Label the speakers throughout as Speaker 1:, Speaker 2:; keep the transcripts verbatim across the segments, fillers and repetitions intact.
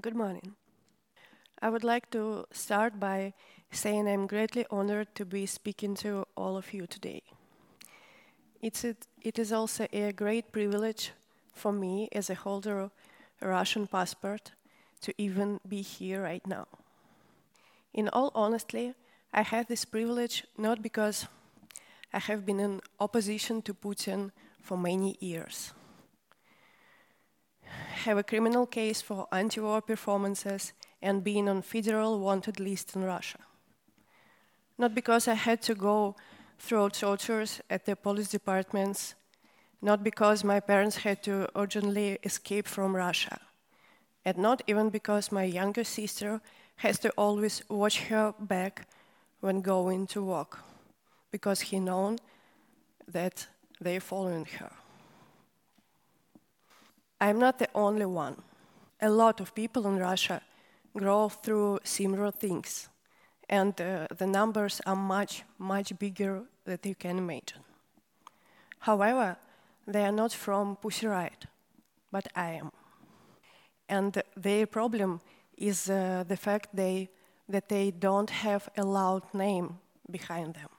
Speaker 1: Good morning. I would like to start by saying I'm greatly honored to be speaking to all of you today. It's it, it is also a great privilege for me as a holder of a Russian passport to even be here right now. In all honesty, I have this privilege not because I have been in opposition to Putin for many years. Have a criminal case for anti-war performances and being on federal wanted list in Russia. Not because I had to go through tortures at the police departments, not because my parents had to urgently escape from Russia, and not even because my younger sister has to always watch her back when going to walk, because he known that they're following her. I'm not the only one. A lot of people in Russia grow through similar things, and uh, the numbers are much, much bigger than you can imagine. However, they are not from Pussy Riot, but I am. And their problem is uh, the fact they, that they don't have a loud name behind them.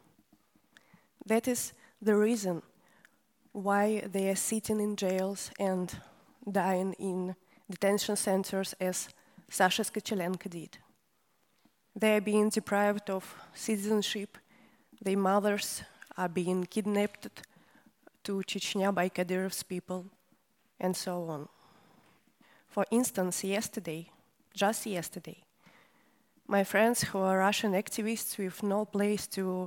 Speaker 1: That is the reason why they are sitting in jails and dying in detention centers as Sasha Skachelenko did. They are being deprived of citizenship, their mothers are being kidnapped to Chechnya by Kadyrov's people, and so on. For instance, yesterday, just yesterday, my friends who are Russian activists with no place to,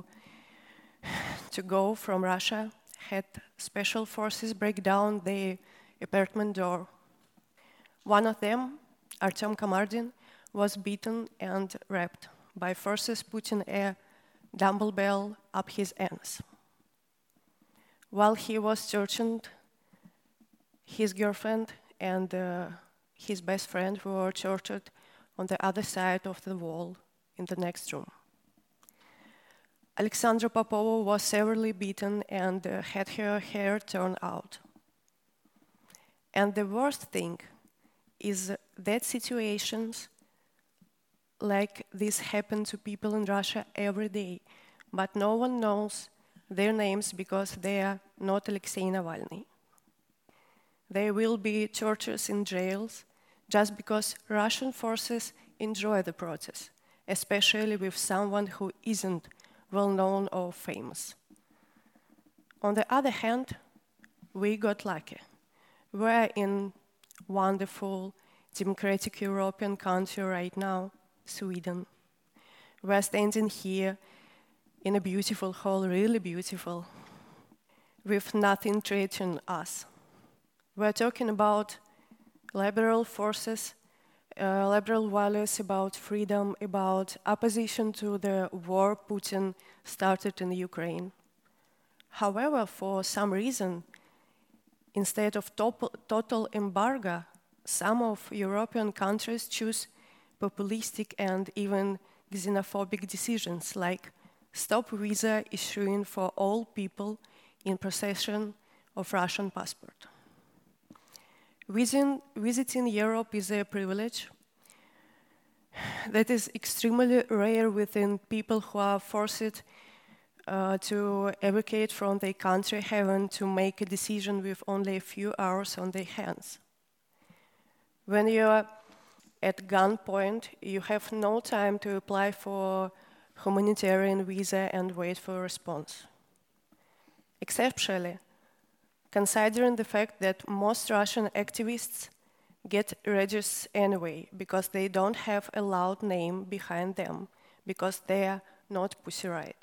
Speaker 1: to go from Russia had special forces break down their apartment door. One of them, Artem Kamardin, was beaten and raped by forces putting a dumbbell up his anus. While he was tortured, his girlfriend and uh, his best friend were tortured on the other side of the wall in the next room. Alexandra Popova was severely beaten and uh, had her hair torn out. And the worst thing is that situations like this happen to people in Russia every day, but no one knows their names because they are not Alexei Navalny. There will be tortures in jails just because Russian forces enjoy the process, especially with someone who isn't well-known or famous. On the other hand, we got lucky. We're in wonderful, democratic European country right now, Sweden. We're standing here in a beautiful hall, really beautiful, with nothing threatening us. We're talking about liberal forces, uh, liberal values about freedom, about opposition to the war Putin started in Ukraine. However, for some reason, instead of top- total embargo, some of European countries choose populistic and even xenophobic decisions like stop visa issuing for all people in possession of Russian passport. Visiting, visiting Europe is a privilege that is extremely rare within people who are forced uh, to evacuate from their country, having to make a decision with only a few hours on their hands. When you are at gunpoint, you have no time to apply for humanitarian visa and wait for a response. Exceptionally, considering the fact that most Russian activists get registered anyway because they don't have a loud name behind them, because they are not Pussy Riot.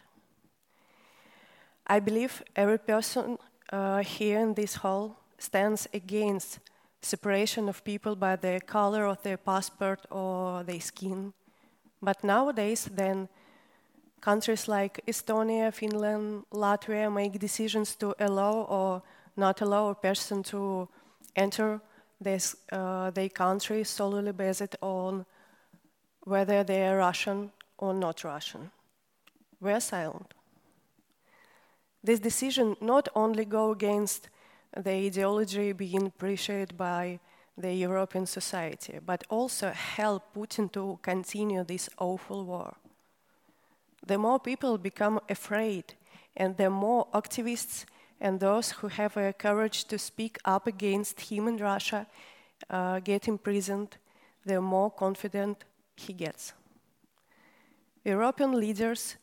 Speaker 1: I believe every person uh, here in this hall stands against separation of people by the color of their passport or their skin. But nowadays, then, countries like Estonia, Finland, Latvia make decisions to allow or not allow a person to enter this, uh, their country solely based on whether they are Russian or not Russian. We're silent. This decision not only go against the ideology being appreciated by the European society, but also help Putin to continue this awful war. The more people become afraid, and the more activists and those who have a courage to speak up against him in Russia uh, get imprisoned, the more confident he gets. European leaders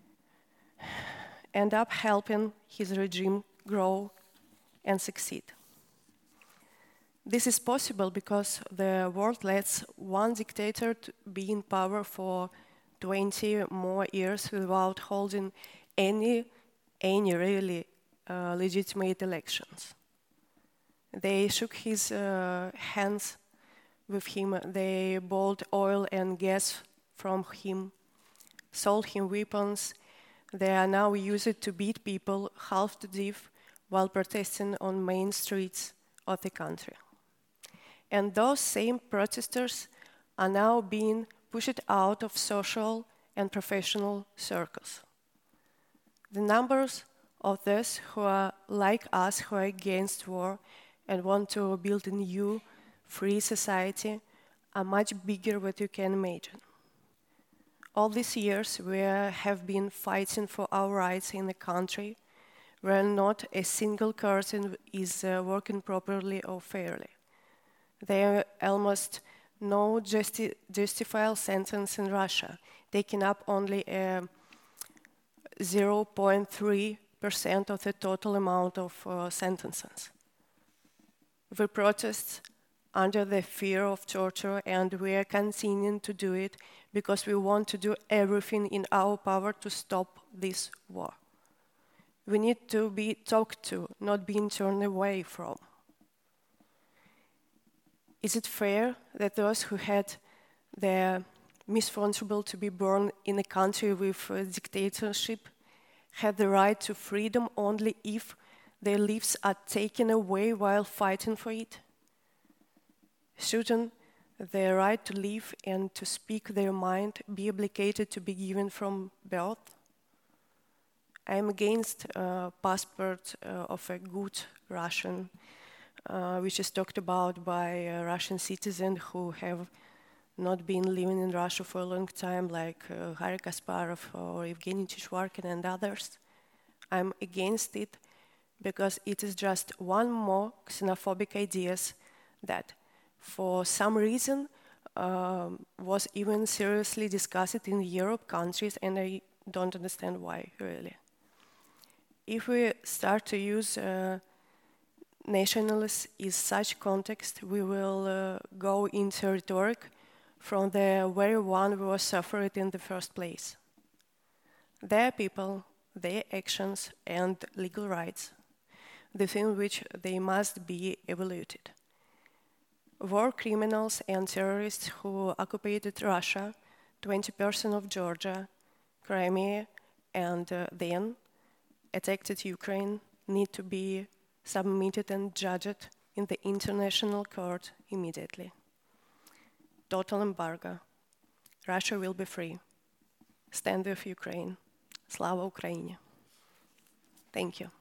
Speaker 1: end up helping his regime grow and succeed. This is possible because the world lets one dictator to be in power for twenty more years without holding any, any really uh, legitimate elections. They shook his uh, hands with him, they bought oil and gas from him, sold him weapons. They are now used to beat people half to death while protesting on main streets of the country. And those same protesters are now being pushed out of social and professional circles. The numbers of those who are like us, who are against war and want to build a new, free society, are much bigger than you can imagine. All these years we have been fighting for our rights in the country where not a single person is uh, working properly or fairly. There are almost no justi justifiable sentence in Russia, taking up only uh, zero point three percent of the total amount of uh, sentences. We protest under the fear of torture, and we are continuing to do it because we want to do everything in our power to stop this war. We need to be talked to, not being turned away from. Is it fair that those who had the misfortune to be born in a country with a dictatorship have the right to freedom only if their lives are taken away while fighting for it? Shouldn't the right to live and to speak their mind be obligated to be given from birth? I am against uh, passport uh, of a good Russian, uh, which is talked about by uh, Russian citizens who have not been living in Russia for a long time, like uh, Harry Kasparov or Evgeny Chishwarkin and others. I'm against it because it is just one more xenophobic idea that, for some reason, um, was even seriously discussed in Europe countries, and I don't understand why, really. If we start to use uh, nationalists in such context, we will uh, go into rhetoric from the very one who was suffered in the first place. Their people, their actions and legal rights, the thing which they must be evaluated. War criminals and terrorists who occupied Russia, twenty percent of Georgia, Crimea, and uh, then attacked Ukraine need to be submitted and judged in the international court immediately. Total embargo. Russia will be free. Stand with Ukraine. Slava Ukraini. Thank you.